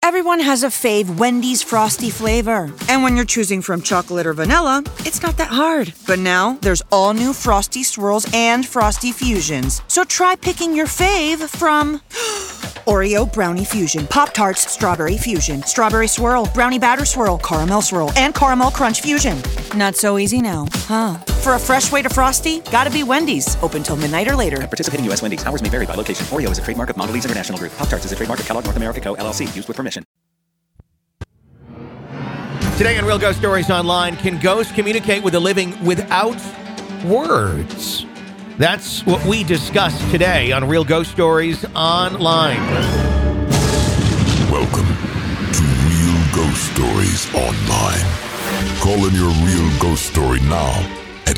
Everyone has a fave Wendy's Frosty flavor. And when you're choosing from chocolate or vanilla, it's not that hard. But now, there's all new Frosty Swirls and Frosty Fusions. So try picking your fave from Oreo Brownie Fusion, Pop-Tarts Strawberry Fusion, Strawberry Swirl, Brownie Batter Swirl, Caramel Swirl, and Caramel Crunch Fusion. Not so easy now, huh? For a fresh way to Frosty, gotta be Wendy's. Open till midnight or later. At participating U.S. Wendy's, hours may vary by location. Oreo is a trademark of Mondelez International Group. Pop-Tarts is a trademark of Kellogg North America Co., LLC. Used with permission. Today on Real Ghost Stories Online, can ghosts communicate with the living without words? That's what we discuss today on Real Ghost Stories Online. Welcome to Real Ghost Stories Online. Call in your real ghost story now at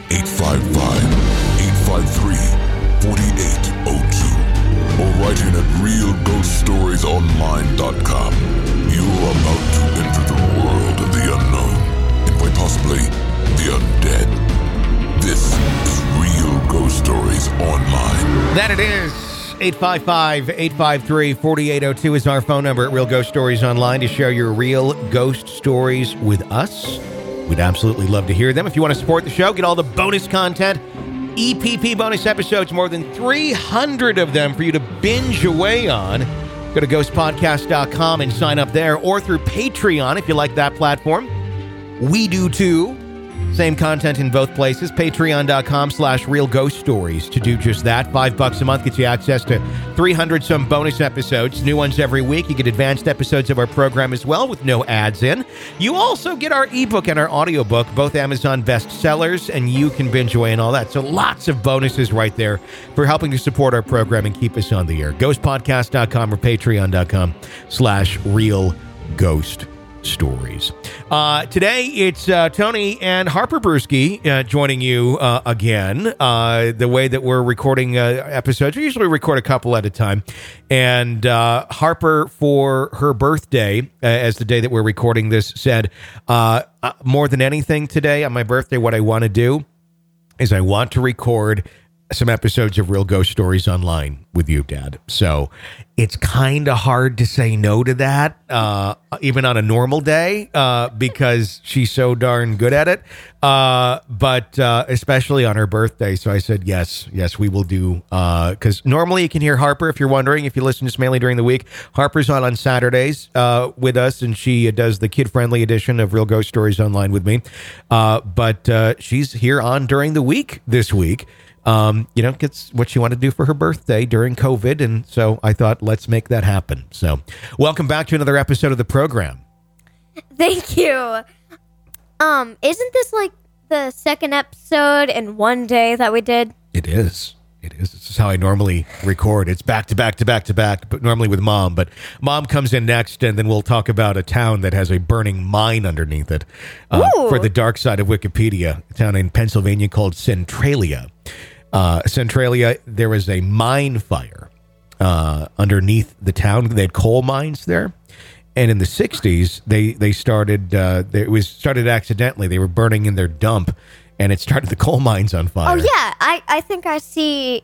855-853-4802 or write in at realghoststoriesonline.com. You are about to enter the world of the unknown and quite possibly the undead. This is Real Ghost Stories Online. That it is. 855-853-4802 is our phone number at Real Ghost Stories Online to share your real ghost stories with us. We'd absolutely love to hear them. If you want to support the show, get all the bonus content, EPP bonus episodes, more than 300 of them for you to binge away on. Go to ghostpodcast.com and sign up there, or through Patreon if you like that platform. We do too. Same content in both places. Patreon.com/Real Ghost Stories to do just that. $5 a month gets you access to 300 some bonus episodes. New ones every week. You get advanced episodes of our program as well with no ads in. You also get our ebook and our audiobook, both Amazon bestsellers, and you can binge away and all that. So lots of bonuses right there for helping to support our program and keep us on the air. Ghostpodcast.com or Patreon.com/Real Ghost Stories. Today it's Tony and Harper Brewski joining you again. The way that we're recording episodes, we usually record a couple at a time. And Harper, for her birthday, as the day that we're recording this, said, more than anything today on my birthday, what I want to do is I want to record some episodes of Real Ghost Stories Online with you, Dad. So it's kind of hard to say no to that, even on a normal day, because she's so darn good at it. But especially on her birthday. So I said, yes, we will do, because normally you can hear Harper, if you're wondering, if you listen to us mainly during the week. Harper's on Saturdays with us, and she does the kid-friendly edition of Real Ghost Stories Online with me. But she's here on during the week this week. Gets what she wanted to do for her birthday during COVID. And so I thought, let's make that happen. So welcome back to another episode of the program. Thank you. Isn't this like the second episode in one day that we did? It is. This is how I normally record. It's back to back to back to back, but normally with Mom. But Mom comes in next, and then we'll talk about a town that has a burning mine underneath it. For the dark side of Wikipedia, a town in Pennsylvania called Centralia. Centralia, there was a mine fire underneath the town. They had coal mines there. And in the 60s, they started, it was started accidentally. They were burning in their dump, and it started the coal mines on fire. Oh, yeah. I think I seen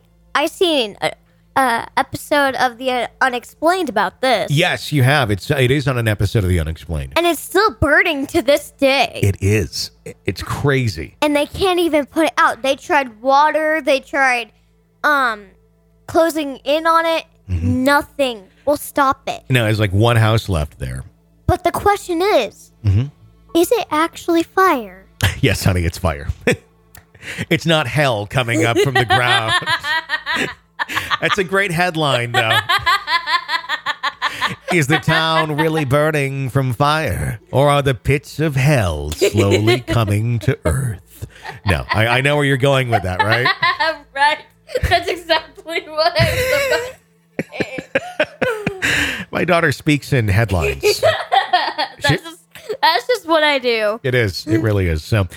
a episode of The Unexplained about this. Yes, you have. It is on an episode of The Unexplained. And it's still burning to this day. It is. It's crazy. And they can't even put it out. They tried water. They tried closing in on it. Mm-hmm. Nothing will stop it. No, there's like one house left there. But the question is it actually fire? Yes, honey, it's fire. It's not hell coming up from the ground. That's a great headline, though. Is the town really burning from fire? Or are the pits of hell slowly coming to earth? No, I know where you're going with that, right? Right. That's exactly what I was about to say. My daughter speaks in headlines. That's That's just what I do. It is. It really is. So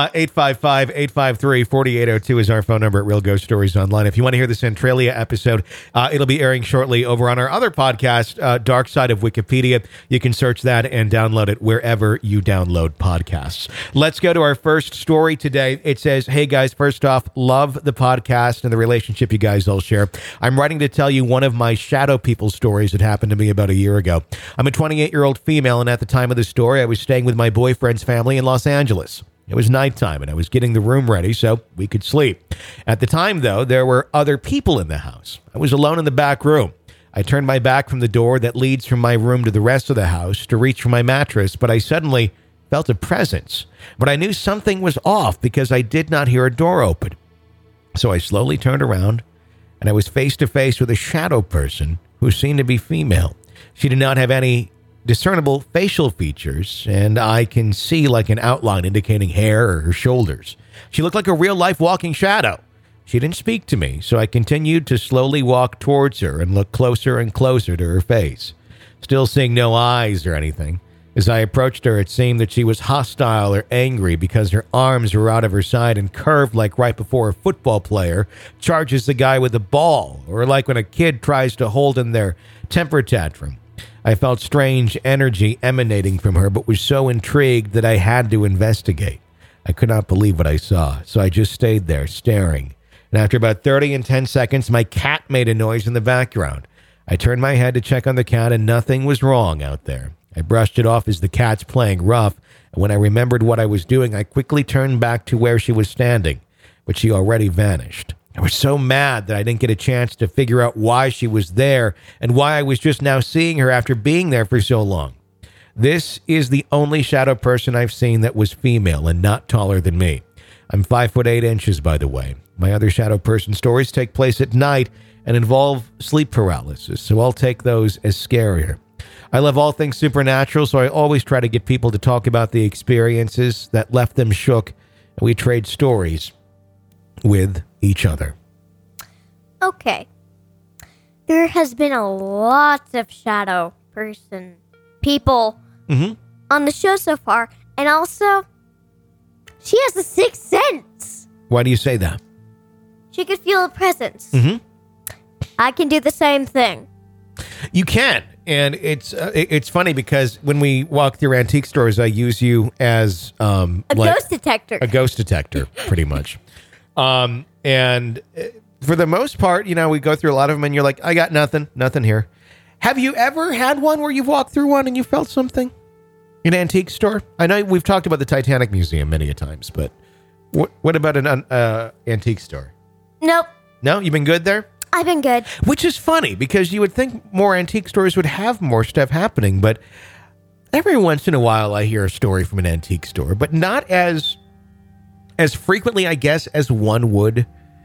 855-853-4802 is our phone number at Real Ghost Stories Online. If you want to hear the Centralia episode, it'll be airing shortly over on our other podcast, Dark Side of Wikipedia. You can search that and download it wherever you download podcasts. Let's go to our first story today. It says, hey guys, first off, love the podcast and the relationship you guys all share. I'm writing to tell you one of my shadow people stories that happened to me about a year ago. I'm a 28-year-old female, and at the time of the story, I was staying with my boyfriend's family in Los Angeles. It was nighttime, and I was getting the room ready so we could sleep. At the time, though, there were other people in the house. I was alone in the back room. I turned my back from the door that leads from my room to the rest of the house to reach for my mattress, but I suddenly felt a presence. But I knew something was off because I did not hear a door open. So I slowly turned around, and I was face to face with a shadow person who seemed to be female. She did not have any discernible facial features, and I can see like an outline indicating hair or her shoulders. She looked like a real-life walking shadow. She didn't speak to me, so I continued to slowly walk towards her and look closer and closer to her face, still seeing no eyes or anything. As I approached her, it seemed that she was hostile or angry because her arms were out of her side and curved like right before a football player charges the guy with the ball, or like when a kid tries to hold in their temper tantrum. I felt strange energy emanating from her, but was so intrigued that I had to investigate. I could not believe what I saw, so I just stayed there, staring. And after about 30 and 10 seconds, my cat made a noise in the background. I turned my head to check on the cat, and nothing was wrong out there. I brushed it off as the cat's playing rough, and when I remembered what I was doing, I quickly turned back to where she was standing, but she already vanished. I was so mad that I didn't get a chance to figure out why she was there and why I was just now seeing her after being there for so long. This is the only shadow person I've seen that was female and not taller than me. I'm 5'8", by the way. My other shadow person stories take place at night and involve sleep paralysis, so I'll take those as scarier. I love all things supernatural, so I always try to get people to talk about the experiences that left them shook, and we trade stories with each other. Okay. There has been a lot of shadow person people on the show so far, and also she has a sixth sense. Why do you say that? She could feel a presence. I can do the same thing. You can, and it's funny because when we walk through antique stores, I use you as A ghost detector. a ghost detector, pretty much. And for the most part, you know, we go through a lot of them and you're like, I got nothing here. Have you ever had one where you've walked through one and you felt something in an antique store? I know we've talked about the Titanic Museum many a times, but what about an antique store? Nope. No, you've been good there? I've been good. Which is funny because you would think more antique stores would have more stuff happening, but every once in a while I hear a story from an antique store, but not as frequently, I guess, as one would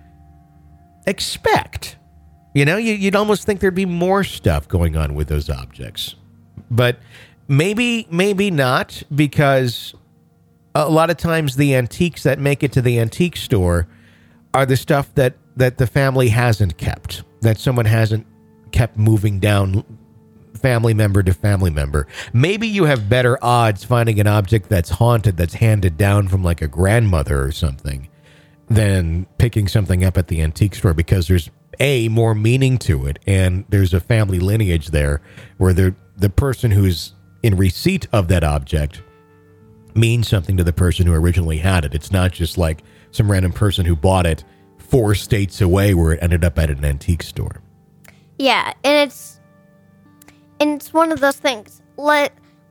expect. You know, you'd almost think there'd be more stuff going on with those objects. But maybe not, because a lot of times the antiques that make it to the antique store are the stuff that the family hasn't kept, that someone hasn't kept moving down family member to family member. Maybe you have better odds finding an object that's haunted, that's handed down from like a grandmother or something, than picking something up at the antique store, because there's more meaning to it, and there's a family lineage there where the person who's in receipt of that object means something to the person who originally had it. It's not just like some random person who bought it 4 states away where it ended up at an antique store. Yeah, and it's one of those things. Let's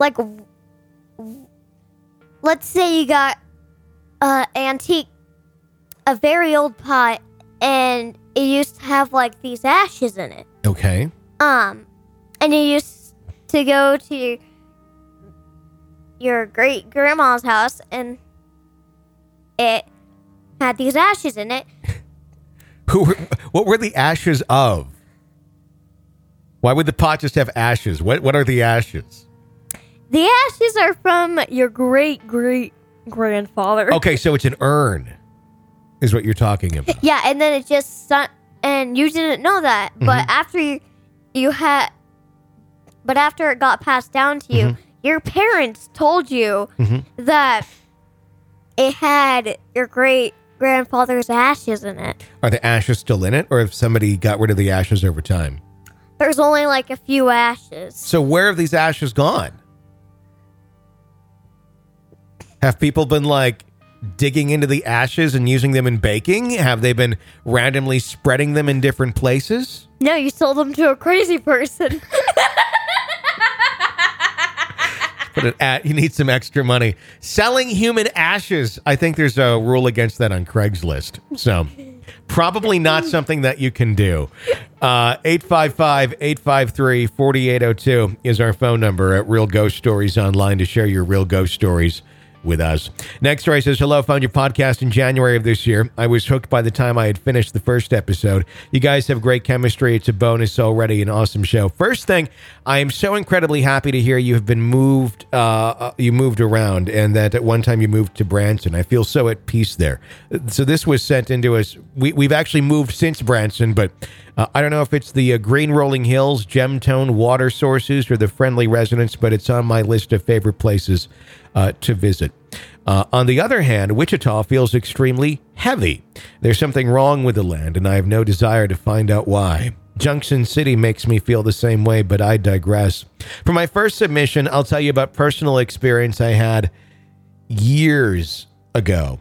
say you got antique, a very old pot, and it used to have like these ashes in it. Okay. And you used to go to your great grandma's house, and it had these ashes in it. What were the ashes of? Why would the pot just have ashes? What are the ashes? The ashes are from your great-great-grandfather. Okay, so it's an urn, is what you're talking about. Yeah, and then it just and you didn't know that, but after after it got passed down to you, your parents told you that it had your great-grandfather's ashes in it. Are the ashes still in it, or if somebody got rid of the ashes over time? There's only like a few ashes. So where have these ashes gone? Have people been like digging into the ashes and using them in baking? Have they been randomly spreading them in different places? No, you sold them to a crazy person. You need some extra money. Selling human ashes. I think there's a rule against that on Craigslist. So probably not something that you can do. 855-853-4802 is our phone number at Real Ghost Stories Online to share your real ghost stories with us. Next story says, hello, found your podcast in January of this year. I was hooked by the time I had finished the first episode. You guys have great chemistry. It's a bonus already. An awesome show. First thing, I am so incredibly happy to hear you have been moved. You moved around, and that at one time you moved to Branson. I feel so at peace there. So this was sent into us. We've actually moved since Branson, but I don't know if it's the green rolling hills, gem-tone water sources, or the friendly residents, but it's on my list of favorite places to visit. On the other hand, Wichita feels extremely heavy. There's something wrong with the land, and I have no desire to find out why. Junction City makes me feel the same way, but I digress. For my first submission, I'll tell you about personal experience I had years ago.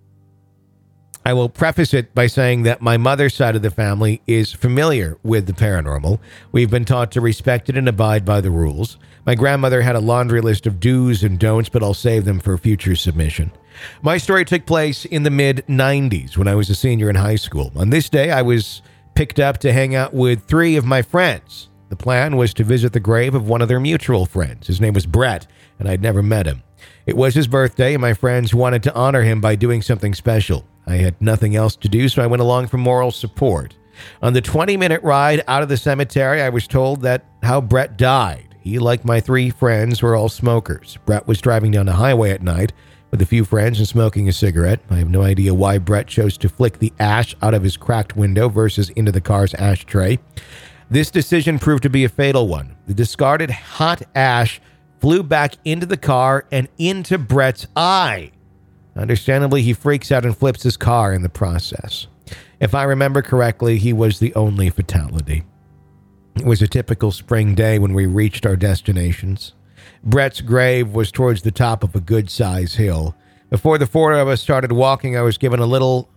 I will preface it by saying that my mother's side of the family is familiar with the paranormal. We've been taught to respect it and abide by the rules. My grandmother had a laundry list of do's and don'ts, but I'll save them for future submission. My story took place in the mid-90s when I was a senior in high school. On this day, I was picked up to hang out with 3 of my friends. The plan was to visit the grave of one of their mutual friends. His name was Brett, and I'd never met him. It was his birthday, and my friends wanted to honor him by doing something special. I had nothing else to do, so I went along for moral support. On the 20-minute ride out of the cemetery, I was told that how Brett died. He, like my 3 friends, were all smokers. Brett was driving down the highway at night with a few friends and smoking a cigarette. I have no idea why Brett chose to flick the ash out of his cracked window versus into the car's ashtray. This decision proved to be a fatal one. The discarded hot ash flew back into the car and into Brett's eye. Understandably, he freaks out and flips his car in the process. If I remember correctly, he was the only fatality. It was a typical spring day when we reached our destinations. Brett's grave was towards the top of a good-sized hill. Before the 4 of us started walking, I was given a little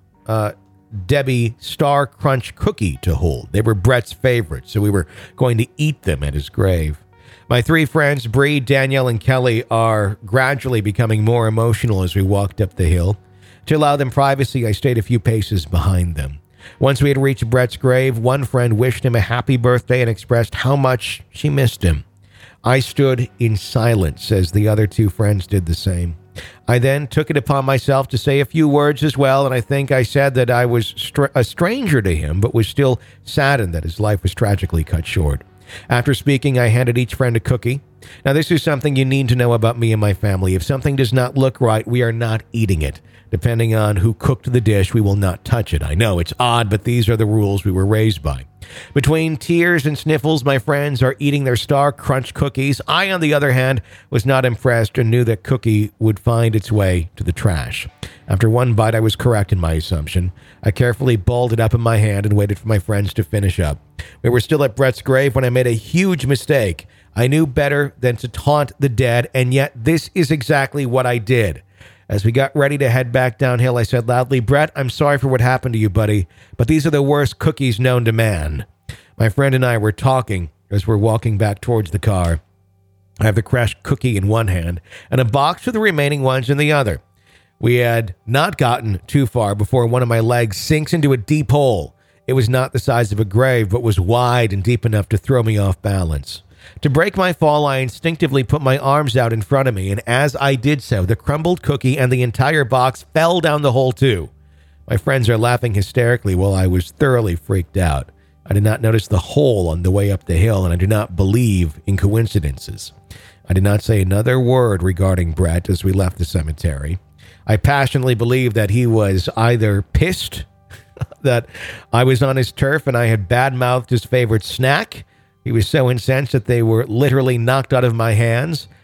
Debbie Star Crunch cookie to hold. They were Brett's favorites, so we were going to eat them at his grave. My 3 friends, Bree, Danielle, and Kelly, are gradually becoming more emotional as we walked up the hill. To allow them privacy, I stayed a few paces behind them. Once we had reached Brett's grave, one friend wished him a happy birthday and expressed how much she missed him. I stood in silence as the other 2 friends did the same. I then took it upon myself to say a few words as well, and I think I said that I was a stranger to him, but was still saddened that his life was tragically cut short. After speaking, I handed each friend a cookie. Now, this is something you need to know about me and my family. If something does not look right, we are not eating it. Depending on who cooked the dish, we will not touch it. I know it's odd, but these are the rules we were raised by. Between tears and sniffles, my friends are eating their Star Crunch cookies. I, on the other hand, was not impressed and knew that cookie would find its way to the trash. After one bite, I was correct in my assumption. I carefully balled it up in my hand and waited for my friends to finish up. We were still at Brett's grave when I made a huge mistake. I knew better than to taunt the dead, and yet this is exactly what I did. As we got ready to head back downhill, I said loudly, "Brett, I'm sorry for what happened to you, buddy, but these are the worst cookies known to man." My friend and I were talking as we're walking back towards the car. I have the crushed cookie in one hand and a box of the remaining ones in the other. We had not gotten too far before one of my legs sinks into a deep hole. It was not the size of a grave, but was wide and deep enough to throw me off balance. To break my fall, I instinctively put my arms out in front of me, and as I did so, the crumbled cookie and the entire box fell down the hole too. My friends are laughing hysterically while I was thoroughly freaked out. I did not notice the hole on the way up the hill, and I do not believe in coincidences. I did not say another word regarding Brett as we left the cemetery. I passionately believe that he was either pissed that I was on his turf and I had bad-mouthed his favorite snack. He was so incensed that they were literally knocked out of my hands.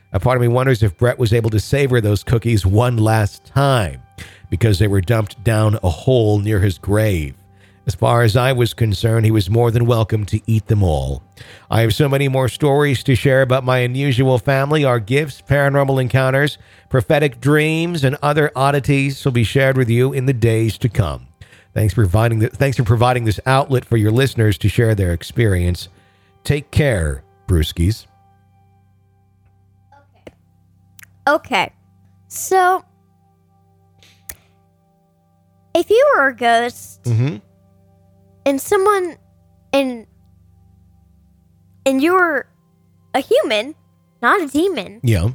A part of me wonders if Brett was able to savor those cookies one last time because they were dumped down a hole near his grave. As far as I was concerned, he was more than welcome to eat them all. I have so many more stories to share about my unusual family. Our gifts, paranormal encounters, prophetic dreams, and other oddities will be shared with you in the days to come. Thanks for providing this outlet for your listeners to share their experience. Take care, Brewskis. Okay. So, if you were a ghost... Mm-hmm. And someone, and you're a human, not a demon. Yeah.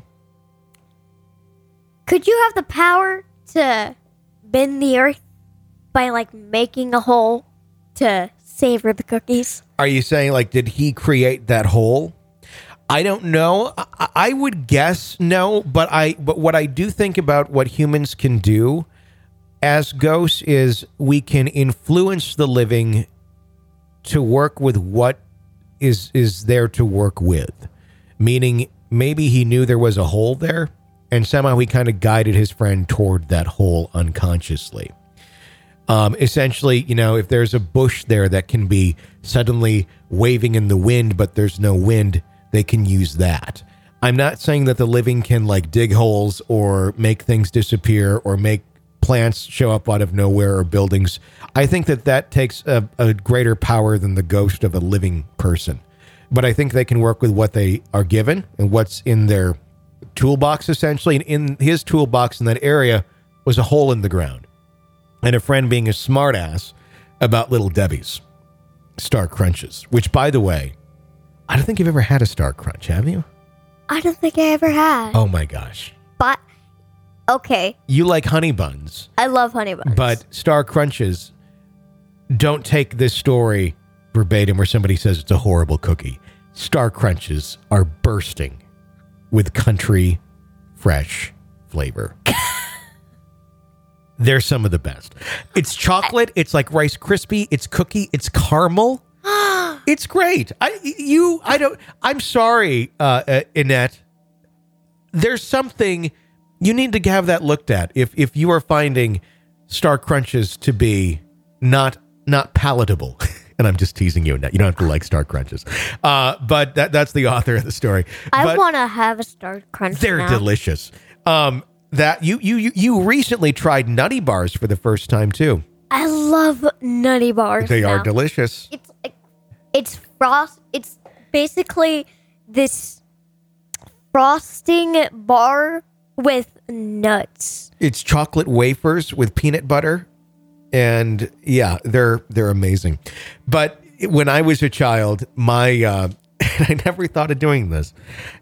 Could you have the power to bend the earth by, like, making a hole to savor the cookies? Are you saying, like, did he create that hole? I don't know. I would guess no, but what I do think about what humans can do as ghosts is we can influence the living to work with what is there to work with. Meaning maybe he knew there was a hole there and somehow he kind of guided his friend toward that hole unconsciously. Essentially, you know, if there's a bush there that can be suddenly waving in the wind, but there's no wind, they can use that. I'm not saying that the living can like dig holes or make things disappear or make plants show up out of nowhere or buildings. I think that takes a greater power than the ghost of a living person. But I think they can work with what they are given and what's in their toolbox, essentially. And in his toolbox in that area was a hole in the ground. And a friend being a smartass about Little Debbie's Star Crunches, which, by the way, I don't think you've ever had a Star Crunch, have you? I don't think I ever had. Oh, my gosh. But, okay. You like honey buns. I love honey buns. But Star Crunches, don't take this story verbatim where somebody says it's a horrible cookie. Star Crunches are bursting with country fresh flavor. They're some of the best. It's chocolate. It's like Rice Krispie. It's cookie. It's caramel. It's great. I'm sorry, Annette. There's something you need to have that looked at. If you are finding Star Crunches to be not palatable, and I'm just teasing you, Annette. You don't have to like Star Crunches, but that's the author of the story. I want to have a Star Crunch. They're now. delicious. That you recently tried Nutty Bars for the first time too. I love Nutty Bars. They now. are delicious. It's basically this frosting bar with nuts. It's chocolate wafers with peanut butter, and yeah, they're amazing. But when I was a child, I never thought of doing this.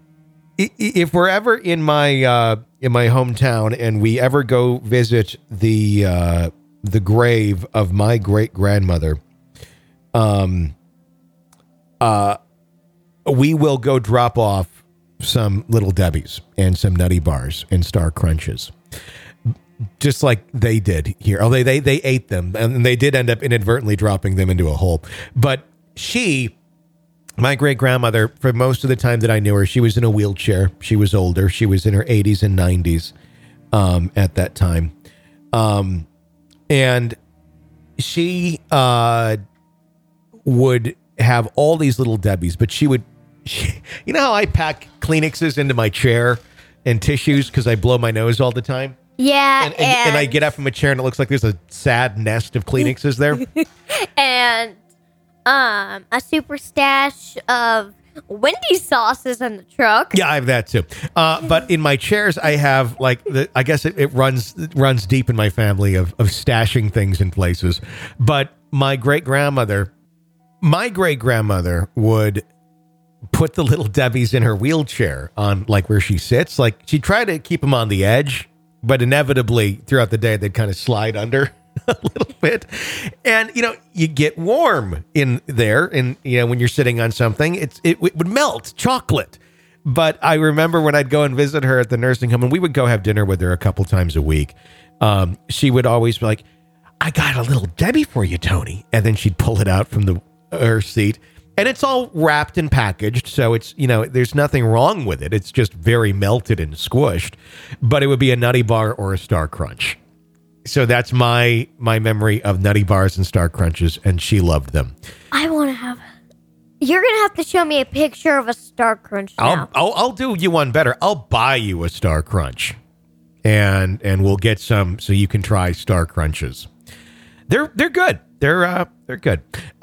If we're ever in my hometown and we ever go visit the grave of my great grandmother, we will go drop off some Little Debbie's and some Nutty Bars and Star Crunches, just like they did here. Oh, they ate them, and they did end up inadvertently dropping them into a hole. But my great grandmother, for most of the time that I knew her, she was in a wheelchair. She was older. She was in her 80s and 90s at that time, and she would have all these Little Debbies, but she, you know how I pack Kleenexes into my chair and tissues because I blow my nose all the time? Yeah. And I get up from a chair and it looks like there's a sad nest of Kleenexes there. And a super stash of Wendy's sauces in the truck. Yeah, I have that too. But in my chairs, I have like, I guess it runs deep in my family of stashing things in places. But my great grandmother would put the Little Debbies in her wheelchair on like where she sits. Like she tried to keep them on the edge, but inevitably throughout the day, they'd kind of slide under a little bit. And, you know, you get warm in there. And, you know, when you're sitting on something, it would melt chocolate. But I remember when I'd go and visit her at the nursing home and we would go have dinner with her a couple times a week. She would always be like, I got a Little Debbie for you, Tony. And then she'd pull it out from her seat. And it's all wrapped and packaged, so it's, there's nothing wrong with it. It's just very melted and squished. But it would be a Nutty Bar or a Star Crunch. So that's my memory of Nutty Bars and Star Crunches, and she loved them. I want to have... You're going to have to show me a picture of a Star Crunch now. I'll do you one better. I'll buy you a Star Crunch, and we'll get some so you can try Star Crunches. They're good. They're good.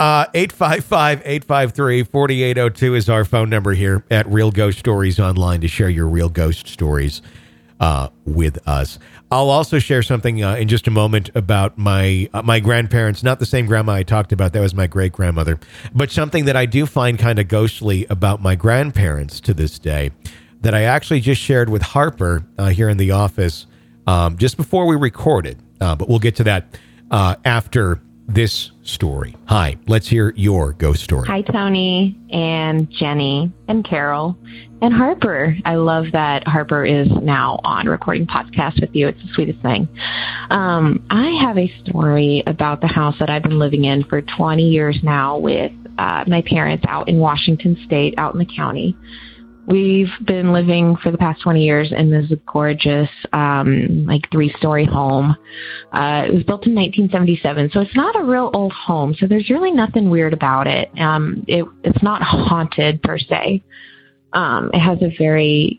855-853-4802 is our phone number here at Real Ghost Stories Online to share your real ghost stories with us. I'll also share something in just a moment about my grandparents, not the same grandma I talked about. That was my great-grandmother, but something that I do find kind of ghostly about my grandparents to this day that I actually just shared with Harper here in the office just before we recorded. But we'll get to that after this story. Hi, let's hear your ghost story. Hi, Tony and Jenny and Carol and Harper. I love that Harper is now on recording podcasts with you. It's the sweetest thing. I have a story about the house that I've been living in for 20 years now with my parents out in Washington State, out in the county. We've been living for the past 20 years in this gorgeous, 3-story home. It was built in 1977, so it's not a real old home. So there's really nothing weird about it. It's not haunted per se. It has a very,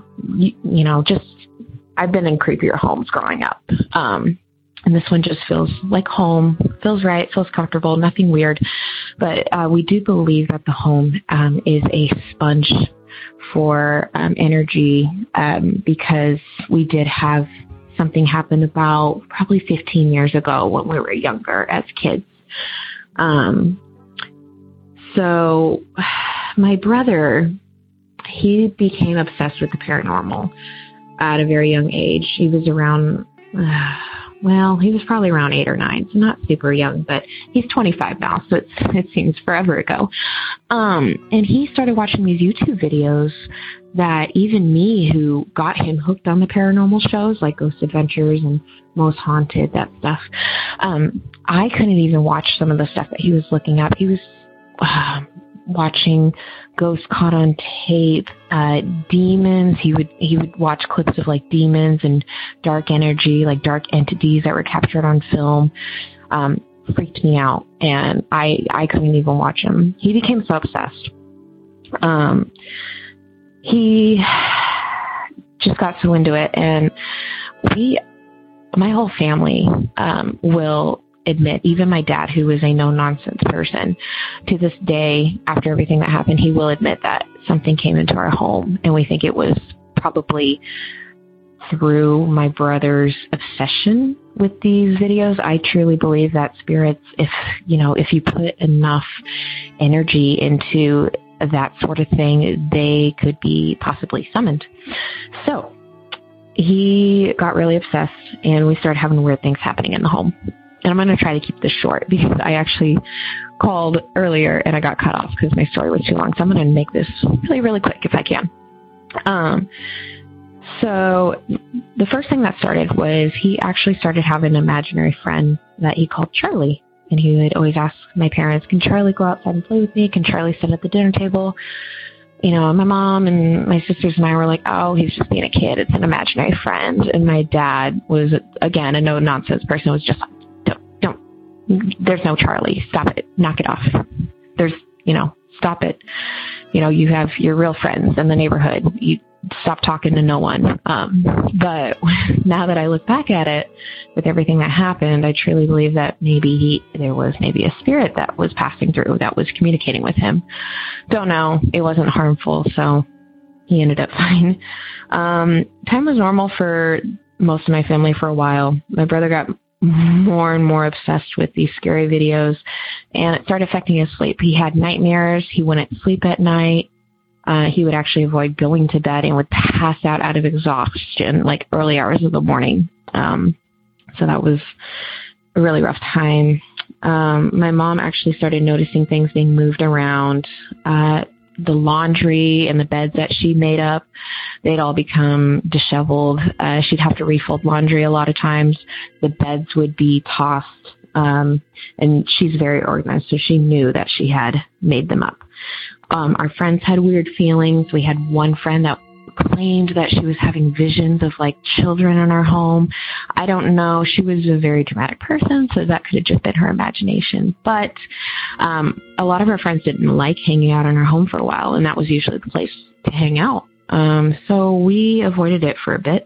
I've been in creepier homes growing up. And this one just feels like home, feels right, feels comfortable, nothing weird. But we do believe that the home is a sponge for energy because we did have something happen about probably 15 years ago when we were younger as kids. So my brother, he became obsessed with the paranormal at a very young age. He was around, he was probably around 8 or 9, so not super young, but he's 25 now, so it seems forever ago. And he started watching these YouTube videos that even me, who got him hooked on the paranormal shows like Ghost Adventures and Most Haunted, that stuff, I couldn't even watch some of the stuff that he was looking up. He was watching ghosts caught on tape, demons. He would watch clips of like demons and dark energy, like dark entities that were captured on film. Freaked me out, and I couldn't even watch him. He became so obsessed. He just got so into it, and my whole family will admit, even my dad, who is a no-nonsense person, to this day, after everything that happened, he will admit that something came into our home, and we think it was probably through my brother's obsession with these videos. I truly believe that spirits, if you put enough energy into that sort of thing, they could be possibly summoned. So he got really obsessed, and we started having weird things happening in the home. And I'm going to try to keep this short because I actually called earlier and I got cut off because my story was too long. So I'm going to make this really, really quick if I can. So the first thing that started was he actually started having an imaginary friend that he called Charlie. And he would always ask my parents, can Charlie go outside and play with me? Can Charlie sit at the dinner table? My mom and my sisters and I were like, oh, he's just being a kid. It's an imaginary friend. And my dad was, again, a no-nonsense person, was just like, don't, there's no Charlie. Stop it. Knock it off. There's, stop it. You have your real friends in the neighborhood. You stop talking to no one. But now that I look back at it, with everything that happened, I truly believe that there was a spirit that was passing through, that was communicating with him. Don't know. It wasn't harmful, so he ended up fine. Time was normal for most of my family for a while. My brother got more and more obsessed with these scary videos, and it started affecting his sleep. He had nightmares. He wouldn't sleep at night. He would actually avoid going to bed and would pass out of exhaustion, like early hours of the morning. So that was a really rough time. My mom actually started noticing things being moved around. The laundry and the beds that she made up, they'd all become disheveled. She'd have to refold laundry a lot of times. The beds would be tossed And she's very organized, so she knew that she had made them up. Our friends had weird feelings. We had one friend that claimed that she was having visions of like children in our home. I don't know. She was a very dramatic person, so that could have just been her imagination. But a lot of our friends didn't like hanging out in our home for a while, and that was usually the place to hang out. So we avoided it for a bit.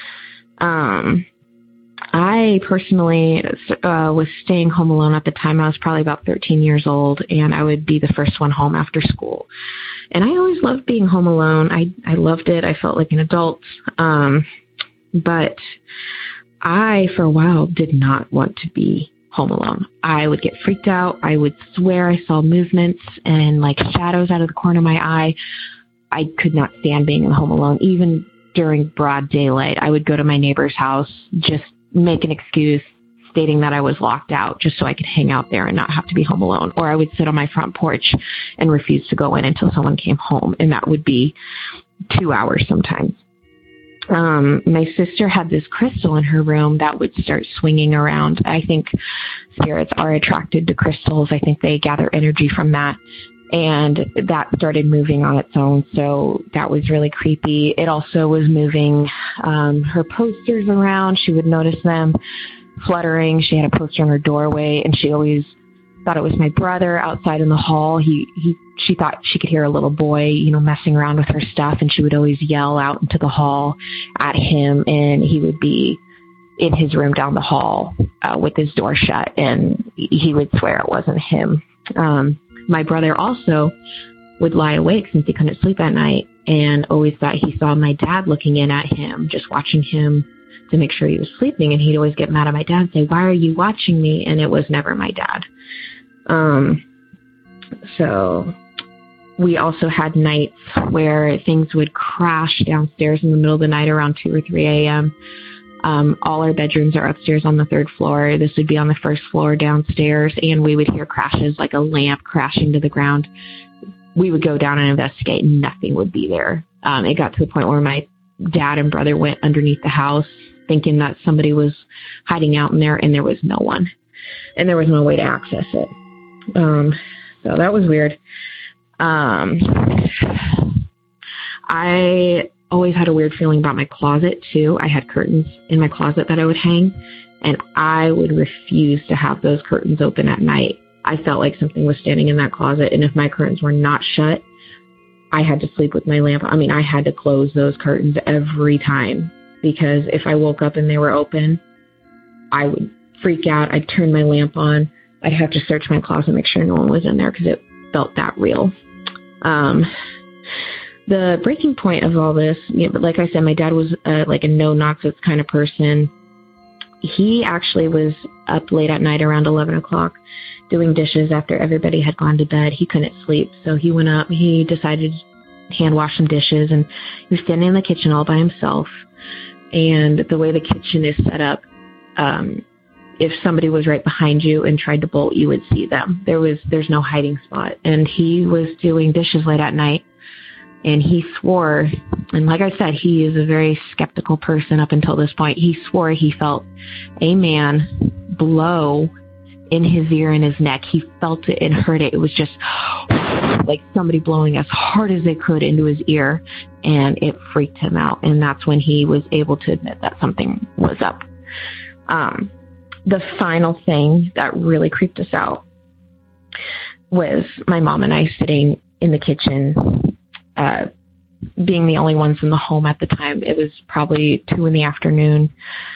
I personally was staying home alone at the time. I was probably about 13 years old, and I would be the first one home after school. And I always loved being home alone. I loved it. I felt like an adult. But I, for a while, did not want to be home alone. I would get freaked out. I would swear I saw movements and like shadows out of the corner of my eye. I could not stand being home alone. Even during broad daylight, I would go to my neighbor's house, just make an excuse stating that I was locked out just so I could hang out there and not have to be home alone. Or I would sit on my front porch and refuse to go in until someone came home. And that would be 2 hours sometimes. My sister had this crystal in her room that would start swinging around. I think spirits are attracted to crystals. I think they gather energy from that. And that started moving on its own. So that was really creepy. It also was moving her posters around. She would notice them fluttering. She had a poster in her doorway, and she always thought it was my brother outside in the hall. She thought she could hear a little boy, messing around with her stuff, and she would always yell out into the hall at him, and he would be in his room down the hall with his door shut, and he would swear it wasn't him. My brother also would lie awake since he couldn't sleep at night and always thought he saw my dad looking in at him, just watching him to make sure he was sleeping. And he'd always get mad at my dad and say, "Why are you watching me?" And it was never my dad. So we also had nights where things would crash downstairs in the middle of the night around 2 or 3 a.m. All our bedrooms are upstairs on the 3rd floor. This would be on the 1st floor downstairs, and we would hear crashes like a lamp crashing to the ground. We would go down and investigate, and nothing would be there. It got to the point where my dad and brother went underneath the house thinking that somebody was hiding out in there, and there was no one. And there was no way to access it. So that was weird. I always had a weird feeling about my closet, too. I had curtains in my closet that I would hang, and I would refuse to have those curtains open at night. I felt like something was standing in that closet, and if my curtains were not shut, I had to sleep with my lamp. I had to close those curtains every time, because if I woke up and they were open, I would freak out. I'd turn my lamp on. I'd have to search my closet, make sure no one was in there, because it felt that real. The breaking point of all this, like I said, my dad was like a no-nonsense kind of person. He actually was up late at night around 11 o'clock doing dishes after everybody had gone to bed. He couldn't sleep, so he went up. He decided to hand wash some dishes, and he was standing in the kitchen all by himself. And the way the kitchen is set up, if somebody was right behind you and tried to bolt, you would see them. There's no hiding spot. And he was doing dishes late at night, and he swore, and like I said, he is a very skeptical person up until this point. He swore he felt a man blow in his ear and his neck. He felt it and heard it. It was just like somebody blowing as hard as they could into his ear, and it freaked him out. And that's when he was able to admit that something was up. The final thing that really creeped us out was my mom and I sitting in the kitchen, being the only ones in the home at the time. It was probably 2 p.m.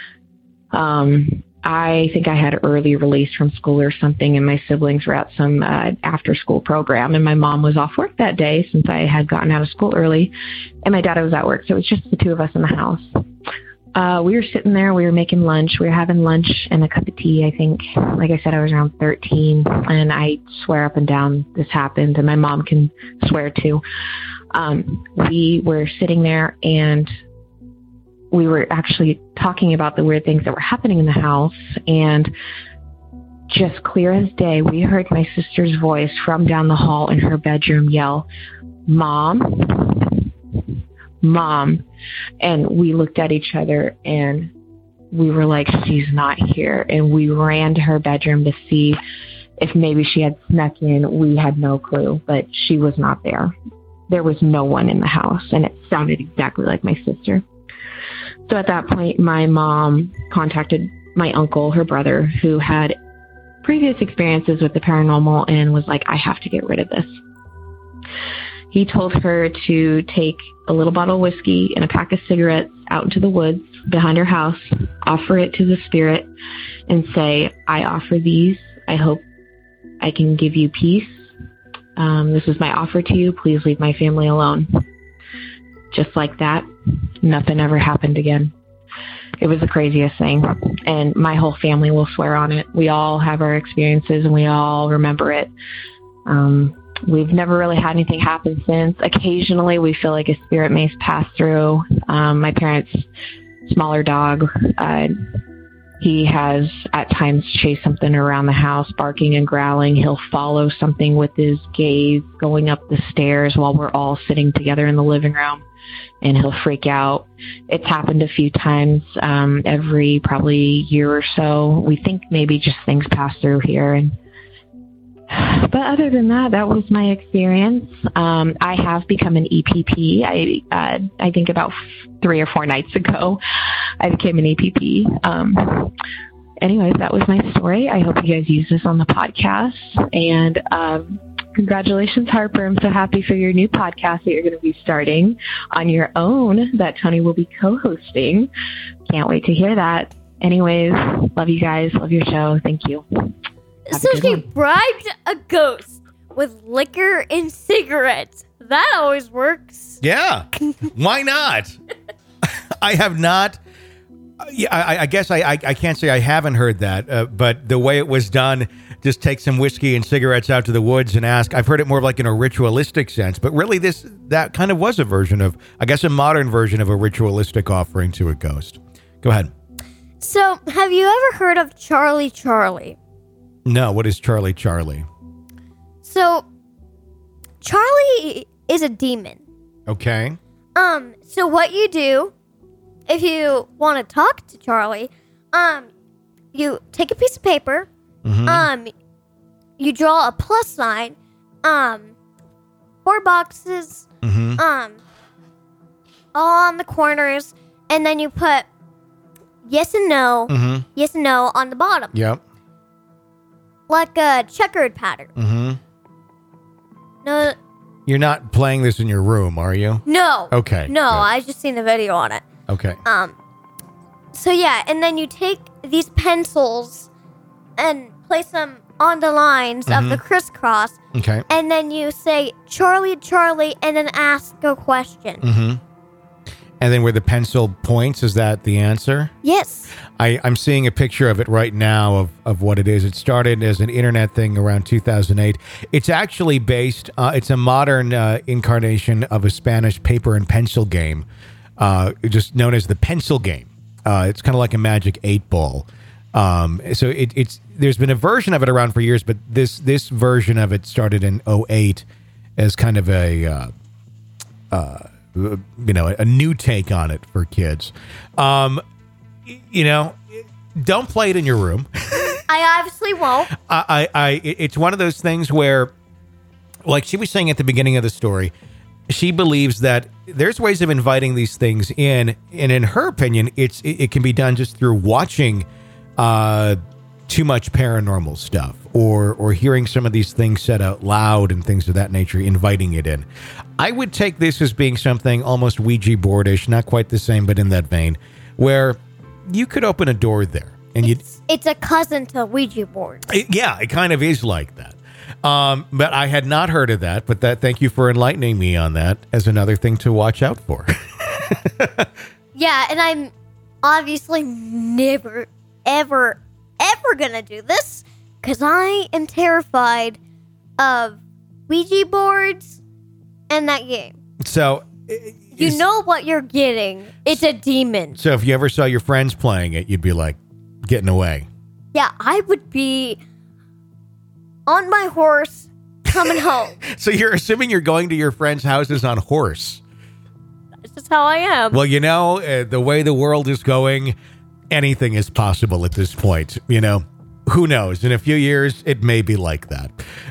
I think I had early release from school or something, and my siblings were at some after-school program, and my mom was off work that day since I had gotten out of school early, and my dad was at work, so it was just the two of us in the house. We were sitting there, we were making lunch, we were having lunch and a cup of tea, I think. Like I said, I was around 13, and I swear up and down this happened, and my mom can swear too. We were sitting there, and we were actually talking about the weird things that were happening in the house, and just clear as day, we heard my sister's voice from down the hall in her bedroom yell, "Mom, Mom." And we looked at each other, and we were like, she's not here. And we ran to her bedroom to see if maybe she had snuck in. We had no clue, but she was not there. There was no one in the house, and it sounded exactly like my sister. So at that point, my mom contacted my uncle, her brother, who had previous experiences with the paranormal, and was like, I have to get rid of this. He told her to take a little bottle of whiskey and a pack of cigarettes out into the woods behind her house, offer it to the spirit, and say, I offer these. I hope I can give you peace. This is my offer to you. Please leave my family alone. Just like that, nothing ever happened again. It was the craziest thing, and my whole family will swear on it. We all have our experiences, and we all remember it. We've never really had anything happen since. Occasionally, we feel like a spirit may pass through. My parents' smaller dog, he has at times chased something around the house, barking and growling. He'll follow something with his gaze going up the stairs while we're all sitting together in the living room, and he'll freak out. It's happened a few times every probably year or so. We think maybe just things pass through here. But other than that, that was my experience. I have become an EPP. I think about 3 or 4 nights ago, I became an EPP. Anyways, that was my story. I hope you guys use this on the podcast. And congratulations, Harper. I'm so happy for your new podcast that you're going to be starting on your own that Tony will be co-hosting. Can't wait to hear that. Anyways, love you guys. Love your show. Thank you. So she bribed a ghost with liquor and cigarettes. That always works. Yeah. Why not? I have not. I guess I can't say I haven't heard that, but the way it was done, just take some whiskey and cigarettes out to the woods and ask. I've heard it more of like in a ritualistic sense, but really that kind of was a version of, I guess, a modern version of a ritualistic offering to a ghost. Go ahead. So have you ever heard of Charlie Charlie? No, what is Charlie Charlie? So, Charlie is a demon. Okay. So what you do, if you want to talk to Charlie, you take a piece of paper, you draw a plus sign, 4 boxes, all on the corners, and then you put yes and no on the bottom. Yep. Like a checkered pattern. No. You're not playing this in your room, are you? No. Okay. No, good. I've just seen the video on it. Okay. So yeah, and then you take these pencils and place them on the lines of the crisscross. Okay. And then you say Charlie, Charlie, and then ask a question. And then where the pencil points, is that the answer? Yes. I'm seeing a picture of it right now of what it is. It started as an internet thing around 2008. It's actually based, it's a modern incarnation of a Spanish paper and pencil game, just known as the pencil game. It's kind of like a Magic 8-Ball. So it's there's been a version of it around for years, but this version of it started in 2008 as kind of a new take on it for kids. Don't play it in your room. I obviously won't. It's one of those things where, like she was saying at the beginning of the story, she believes that there's ways of inviting these things in, and in her opinion, it can be done just through watching too much paranormal stuff or hearing some of these things said out loud and things of that nature, inviting it in. I would take this as being something almost Ouija boardish, not quite the same, but in that vein, where you could open a door there. And it's a cousin to Ouija board. It kind of is like that. But I had not heard of that, but thank you for enlightening me on that as another thing to watch out for. Yeah, and I'm obviously never, ever, ever gonna do this because I am terrified of Ouija boards and that game. So you know what you're getting. It's a demon. So if you ever saw your friends playing it, you'd be like, getting away. Yeah, I would be on my horse coming home. So you're assuming you're going to your friends' houses on horse. That's just how I am. Well, the way the world is going, anything is possible at this point, Who knows? In a few years, it may be like that.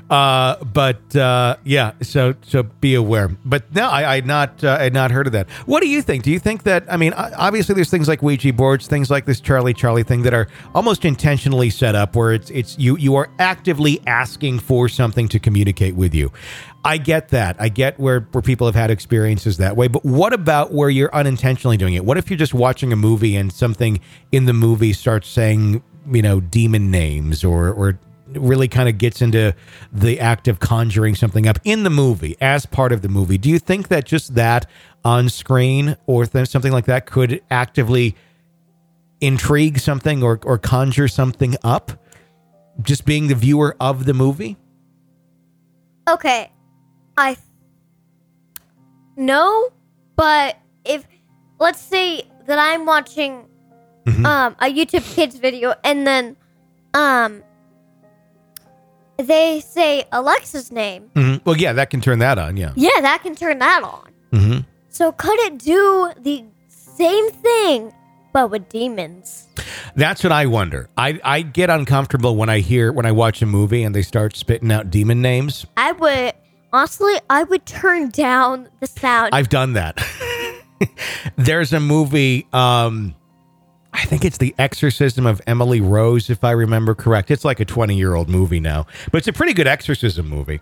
Yeah, so be aware. But no, I had not heard of that. What do you think? Do you think that, obviously there's things like Ouija boards, things like this Charlie thing that are almost intentionally set up where it's you are actively asking for something to communicate with you. I get that. I get where people have had experiences that way. But what about where you're unintentionally doing it? What if you're just watching a movie and something in the movie starts saying, demon names or really kind of gets into the act of conjuring something up in the movie as part of the movie? Do you think that just that on screen or something like that could actively intrigue something or conjure something up? Just being the viewer of the movie? Okay. No, but if, let's say that I'm watching a YouTube Kids video and then they say Alexa's name. Mm-hmm. Well, yeah, that can turn that on, yeah. Yeah, that can turn that on. Mm-hmm. So could it do the same thing, but with demons? That's what I wonder. I get uncomfortable when I watch a movie and they start spitting out demon names. I would turn down the sound. I've done that. There's a movie, I think it's The Exorcism of Emily Rose, if I remember correct. It's like a 20-year-old movie now, but it's a pretty good exorcism movie.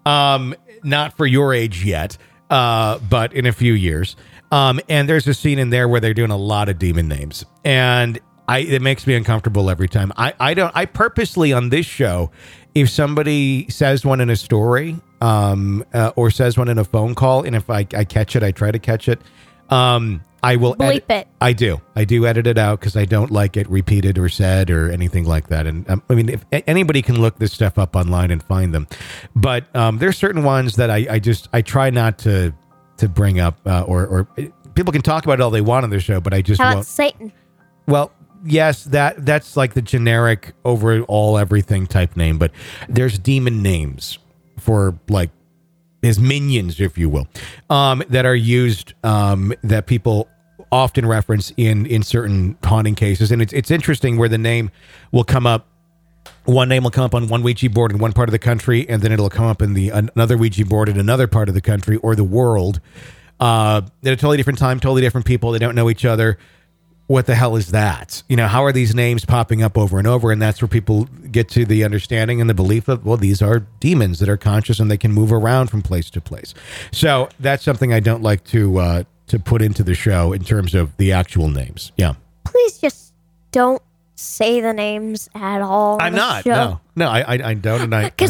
Not for your age yet, but in a few years. And there's a scene in there where they're doing a lot of demon names, and it makes me uncomfortable every time. I purposely on this show, if somebody says one in a story, or says one in a phone call, and if I catch it, I try to catch it. I will bleep it. I do edit it out because I don't like it repeated or said or anything like that. And if anybody can look this stuff up online and find them, but there's certain ones that I try not to bring up, or people can talk about it all they want on their show, but I just won't. How about Satan? Well, yes, that's like the generic overall everything type name, but there's demon names for like his minions, if you will, that are used, that people often reference in certain haunting cases. And it's interesting where the name will come up. One name will come up on one Ouija board in one part of the country, and then it'll come up in another Ouija board in another part of the country or the world. At a totally different time, totally different people. They don't know each other. What the hell is that? How are these names popping up over and over? And that's where people get to the understanding and the belief of, well, these are demons that are conscious and they can move around from place to place. So that's something I don't like to put into the show in terms of the actual names. Yeah. Please just don't say the names at all. I'm not. Show. No, I don't. Because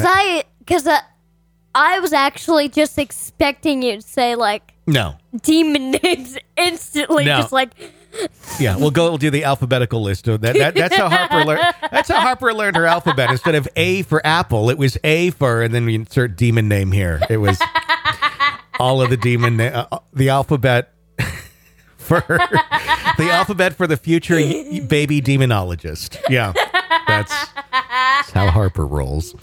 I was actually just expecting you to say like no demon names instantly. No. Just like. Yeah, we'll do the alphabetical list. That's how Harper learned. That's how Harper learned her alphabet. Instead of A for apple, it was A for, and then we insert demon name here. It was all of the demon, the alphabet for the future baby demonologist. Yeah, that's how Harper rolls.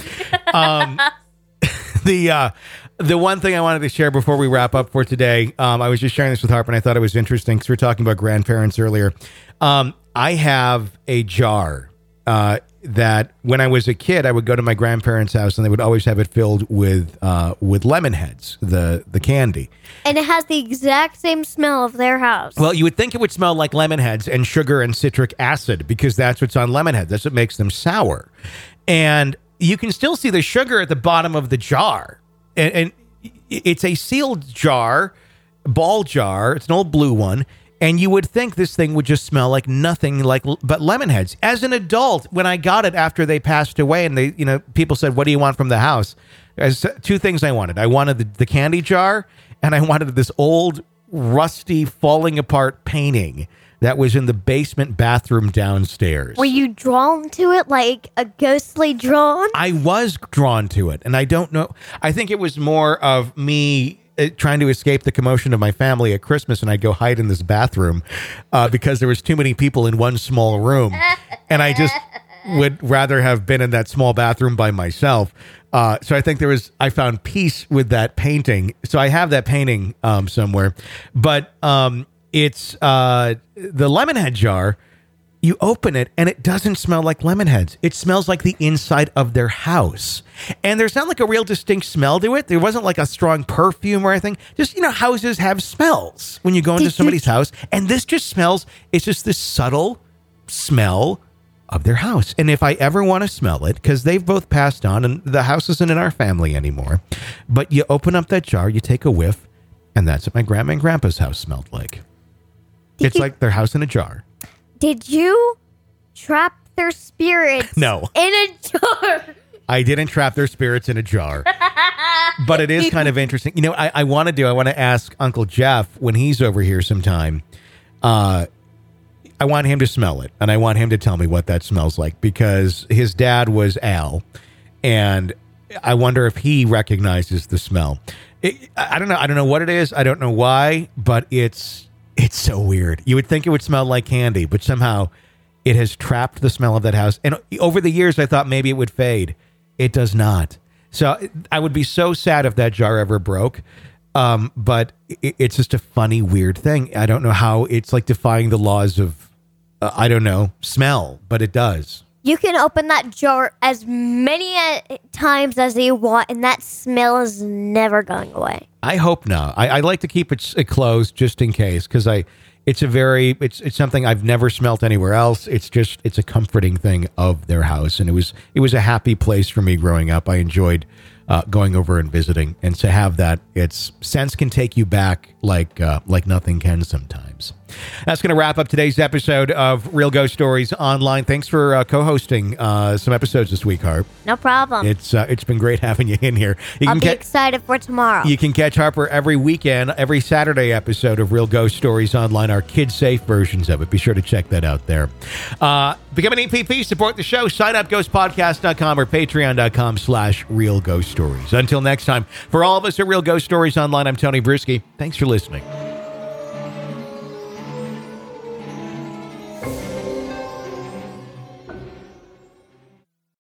The one thing I wanted to share before we wrap up for today, I was just sharing this with Harper, and I thought it was interesting because we were talking about grandparents earlier. I have a jar that when I was a kid, I would go to my grandparents' house, and they would always have it filled with lemon heads, the candy. And it has the exact same smell of their house. Well, you would think it would smell like lemon heads and sugar and citric acid because that's what's on lemon heads. That's what makes them sour. And you can still see the sugar at the bottom of the jar. And it's a sealed jar, ball jar. It's an old blue one. And you would think this thing would just smell like nothing but lemon heads. As an adult, when I got it after they passed away and people said, what do you want from the house? There's two things I wanted. I wanted the candy jar, and I wanted this old, rusty, falling apart painting that was in the basement bathroom downstairs. Were you drawn to it like a ghostly drawn? I was drawn to it, and I don't know. I think it was more of me trying to escape the commotion of my family at Christmas, and I'd go hide in this bathroom because there was too many people in one small room, and I just would rather have been in that small bathroom by myself. So I think I found peace with that painting. So I have that painting somewhere, but it's the Lemonhead jar You open it, and it doesn't smell like Lemonheads. It smells like the inside of their house. And there's not like a real distinct smell to it. There wasn't like a strong perfume or anything. Just, houses have smells when you go into somebody's house. And this just smells, it's just this subtle smell of their house. And if I ever want to smell it, because they've both passed on and the house isn't in our family anymore, but you open up that jar, you take a whiff, and that's what my grandma and grandpa's house smelled like. It's like their house in a jar. Did you trap their spirits in a jar? I didn't trap their spirits in a jar. But it is kind of interesting. I want to ask Uncle Jeff when he's over here sometime. I want him to smell it, and I want him to tell me what that smells like, because his dad was Al, and I wonder if he recognizes the smell. I don't know. I don't know what it is. I don't know why, but it's so weird. You would think it would smell like candy, but somehow it has trapped the smell of that house. And over the years, I thought maybe it would fade. It does not. So I would be so sad if that jar ever broke. But it's just a funny, weird thing. I don't know how it's like defying the laws of, smell, but it does. You can open that jar as many times as you want, and that smell is never going away. I hope not. I like to keep it closed just in case, because it's something I've never smelt anywhere else. It's a comforting thing of their house, and it was a happy place for me growing up. I enjoyed going over and visiting, and to have that, its sense can take you back like nothing can sometimes. That's going to wrap up today's episode of Real Ghost Stories Online. Thanks for co-hosting some episodes this week, Harp. No problem. It's been great having you in here. I'll be excited for tomorrow. You can catch Harper every weekend, every Saturday episode of Real Ghost Stories Online, our kid-safe versions of it. Be sure to check that out there. Become an EPP, support the show. Sign up, ghostpodcast.com or patreon.com/Real Ghost Stories. Until next time, for all of us at Real Ghost Stories Online, I'm Tony Bruschi. Thanks for listening.